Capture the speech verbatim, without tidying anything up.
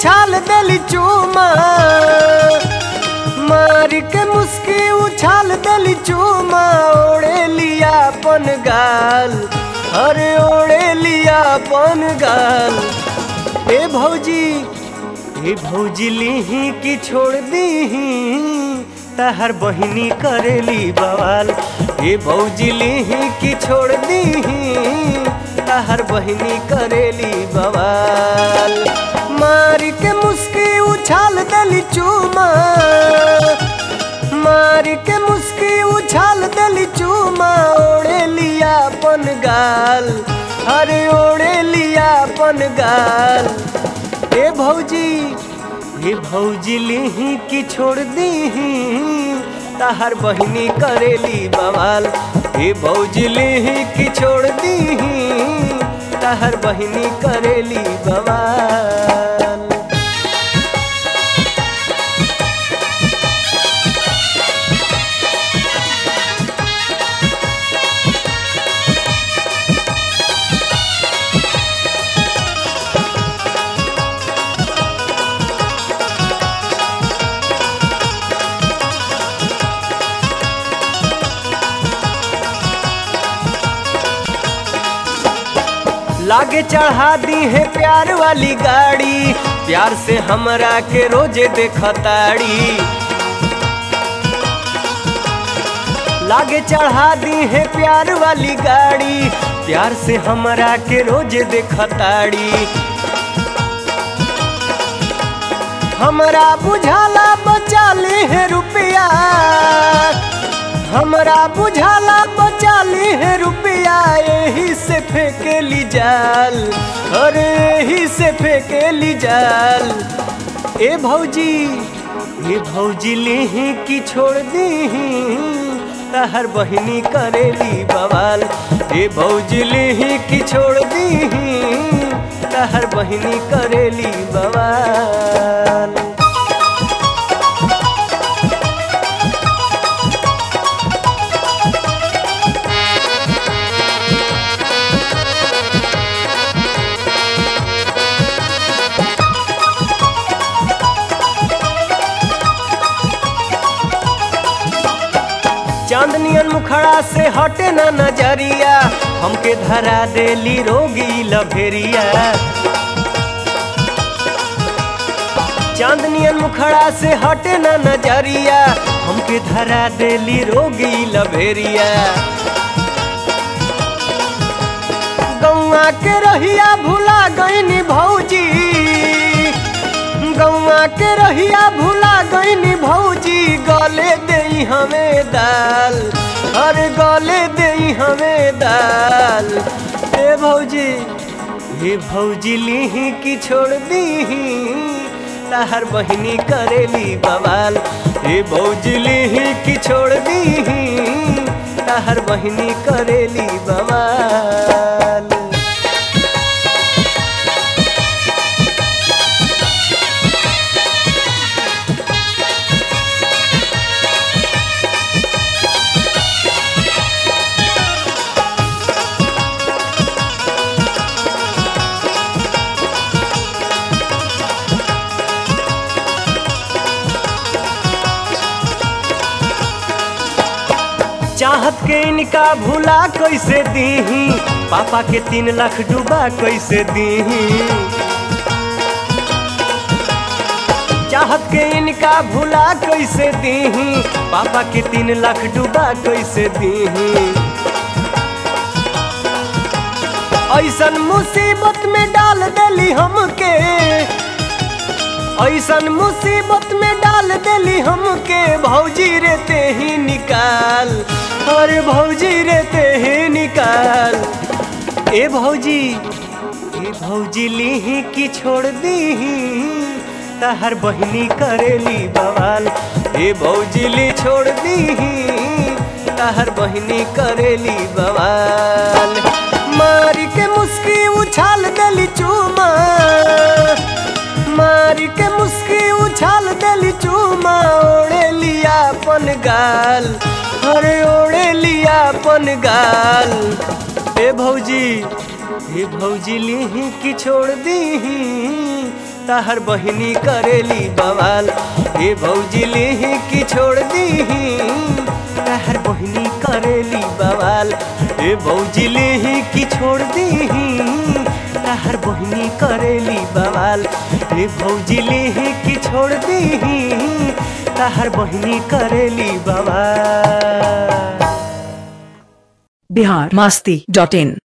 उछाल देली चूमा, मार के मुस्की उछाल देली चूमा, ओढ़े लिया अपन गाल, अरे ओढ़े लिया अपन गाल। ए भौजी ए भौजी लीही कि छोड़ दीही, तहर बहिनी करेली बवाल। ए भौजी लीही कि छोड़ दीही, तहर बहिनी करेली बवाल। मार के मुस्की उछाल देली चूमा, मार के मुस्की उछाल देली चूमा, ओढ़े लिया अपन गाल, अरे ओढ़े लिया अपन गाल। ए भौजी ए भौजी लीही कि छोड़ दीही, तहर बहिनी करेली बवाल। ए भौजी लीही कि छोड़ दीही, तहर बहिनी करेली बवाल। लागे चढ़ा दी है प्यार वाली गाड़ी, प्यार से हमरा के रोजे देखताड़ी। लागे चढ़ा दी है प्यार वाली गाड़ी, प्यार से हमरा के रोजे देखताड़ी। हमरा बुझाला बचा ली है रुपया, हमरा बुझाला बचा ली है रुपया, यही से फेंकेली जाल, अरे यही से फेंकेली जाल। ए भौजी ए भौजी लीही कि छोड़ दीही, तहर बहिनी करेली बवाल। ए भौजी लीही कि छोड़ दीही, तहर बहिनी करेली बवाल। चांदनियन मुखड़ा से हटे ना नजरिया, हमके धरा देली रोगी लभेरिया। चांदनियन मुखड़ा से हटे ना नजरिया, हमके धरा देली रोगी लभेरिया। गौआ के रहिया भुला गईनी भौजी, गौआ के रहिया भुला गईनी भौजी, गले देई हमें दाल, अरे गले देई हमें दाल। ए भौजी ए भौजी लीही कि छोड़ दीही, तहर बहिनी करेली बवाल। ए भौजी लीही कि छोड़ दीही, तहर बहिनी करेली बवाल। चाहत के इनका भुला कैसे दीही, पापा के तीन लाख डूबा कैसे दीही। चाहत के इनका भुला कैसे दीही, पापा के तीन लाख डूबा कैसे दीही। ऐसन मुसीबत में डाल देली हमके, ऐसन मुसीबत में डाल देली हमके, भौजी रे ते ही निकाल, अरे भौजी रे ते ही निकाल। ए भौजी ए भौजी लीही कि छोड़ दीही, तहर बहिनी करेली बवाल। ए भौजी ली छोड़ दीही, तहर बहिनी करेली बवाल। मार के मुस्की उछाल देली चूमा, मार के मुस्की उछाल देली चूमा, ओढ़े लिया अपन गाल, अरे ओढ़े लिया अपन गाल। ए भौजी ए भौजी लीही कि छोड़ दीही, ताहर बहिनी करेली बवाल। ए भौजी लेही की छोड़ दीही ताहर बहिनी करेली बवाल। ए भौजी लेही की छोड़ दीही ताहर बहिनी करेली बवाल। ए भौजी लेही की छोड़ दीही ताहर बहिनी करेली बवाल। बिहार मस्ती डॉट इन।